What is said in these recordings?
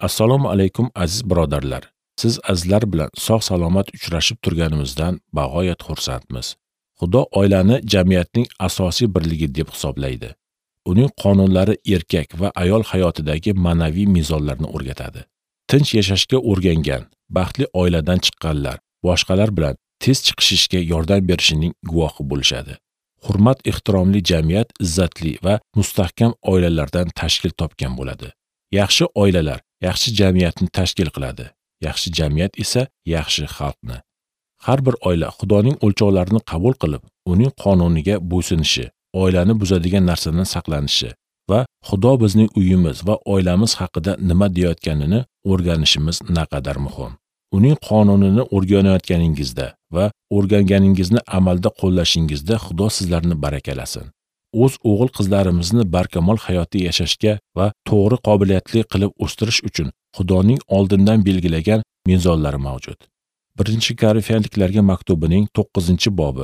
Assalomu alaykum aziz birodarlar. Siz azizlar bilan sog'-salomat uchrashib turganimizdan bag'oyat xursandmiz. Xudo oilani jamiyatning asosiy birligi deb hisoblaydi. Uning qonunlari erkak va ayol hayotidagi ma'naviy mezonlarni o'rgatadi. Tinch yashashga o'rgangan, baxtli oiladan chiqqanlar boshqalar bilan tez chiqishishga yordam berishining guvohi bo'lishadi. Hurmat ehtiromli jamiyat izzatli va mustahkam oilalardan tashkil topgan bo'ladi. Yaxshi oilalar yaxshi jamiyatni tashkil qiladi. Yaxshi jamiyat esa yaxshi xalqni. Har bir oila Xudoning o'lchovlarini qabul qilib, uning qonuniga bo'ysunishi, oilani buzadigan narsadan saqlanishi va Xudo bizning uyimiz va oilamiz haqida nima deyotganini o'rganishimiz naqadar muhim. Uning qonunini o'rganayotganingizda va o'rganganingizni amalda qo'llashingizda Xudo sizlarni barakalasin. O'z o'g'il-qizlarimizni barkamol hayotda yashashga va to'g'ri qobiliyatli qilib o'stirish uchun Xudoning oldindan belgilagan mezonlari mavjud. 1-Korinfiyliklarga maktubining 9-bobi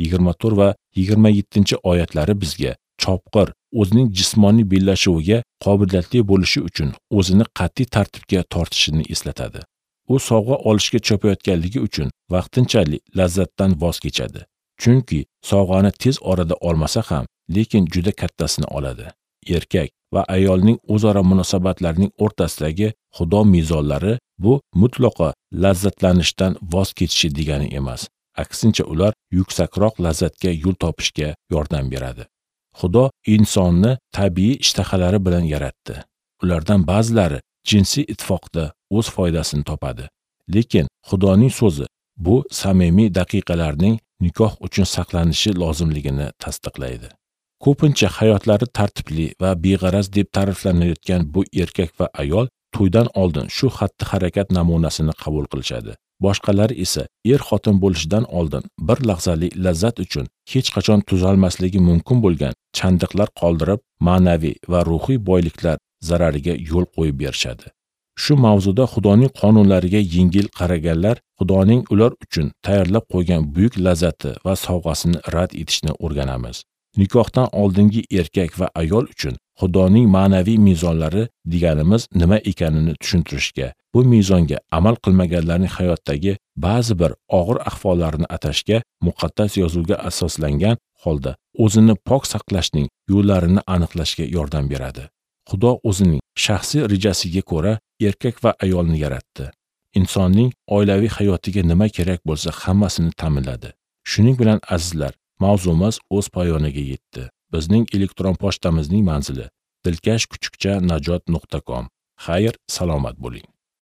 24 va 27-oyatlari bizga chopqir, o'zining jismoniy bellashuviga qobiliyatli bo'lishi uchun o'zini qat'iy tartibga tortishini eslatadi. U sovg'a olishga chopayotganligi uchun vaqtinchalik lazzatdan voz kechadi. Chunki sovg'ani tez orada olmasa ham, lekin juda kattasini oladi. Erkak va ayolning o'zaro munosabatlarining o'rtasidagi Xudo mezonlari bu mutlaqo lazzatlanishdan voz kechishi degani emas. Aksincha ular yuksakroq lazzatga yo'l topishga yordam beradi. Xudo insonni tabiiy ishtahalari bilan yaratdi. Ulardan ba'zilari jinsiy ittifoqda o'z foydasini topadi. Lekin Xudoning so'zi bu samimiy daqiqalarning nikoh uchun saqlanishi lozimligini tasdiqlaydi. Ko'pincha hayotlari tartibli va beg'araz deb ta'riflanayotgan bu erkak va ayol to'ydan oldin shu xatti-harakat namunasini qabul qilishadi. Boshqalari esa er-xotin bo'lishidan oldin bir lahzalik lazzat uchun hech qachon tuzalmasligi mumkin bo'lgan chandiqlar qoldirib, ma'naviy va ruhiy boyliklar zarariga yo'l qo'yib berishadi. Shu mavzuda Xudoning qonunlariga yengil qaraganlar Xudoning ular uchun tayyorlab qo'ygan buyuk lazzati va sovg'asini rad etishni o'rganamiz. Nikohdan oldingi erkak va ayol uchun Xudoning ma'naviy mezonlari deganimiz nima ekanini tushuntirishga, bu mezonga amal qilmaganlarning hayotdagi ba'zi bir og'ir ahvollarni atashga, muqaddas yozuvga asoslangan holda o'zini pok saqlashning yo'llarini aniqlashga yordam beradi. Xudo o'zining shaxsiy rejasiga ko'ra erkak va ayolni yaratdi. Insonning oilaviy hayotiga nima kerak bo'lsa, hammasini ta'minladi. Shuning bilan azizlar, mavzumiz o'z poyoniga yetdi. Bizning elektron pochtamizning manzili dilkashkuchukcha najot.com. Xayr, salomat bo'ling.